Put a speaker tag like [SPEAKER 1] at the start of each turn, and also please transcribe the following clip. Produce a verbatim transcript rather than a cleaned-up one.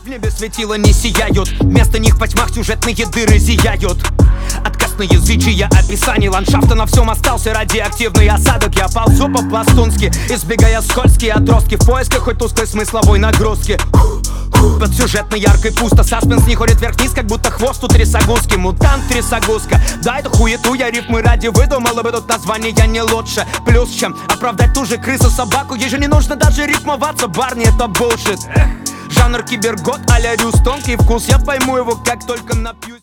[SPEAKER 1] В небе светила не сияют, вместо них во тьмах сюжетные дыры зияют. Отказ на язычие, описание ландшафта на всем остался радиоактивный осадок. Я ползу по-пластунски, избегая скользкие отростки, в поисках хоть тусклой смысловой нагрузки. Под сюжетной яркой пусто, саспенс не ходит вверх-вниз, как будто хвост у трясогузки. Мутант трясогузка, да это хуету я рифмы ради выдумала бы тут название я не лучше. Плюс чем оправдать ту же крысу собаку, ей же не нужно даже рифмоваться, барни это булшит. Жанр кибергот а-ля Рюс, тонкий вкус, я пойму его как только напьюсь.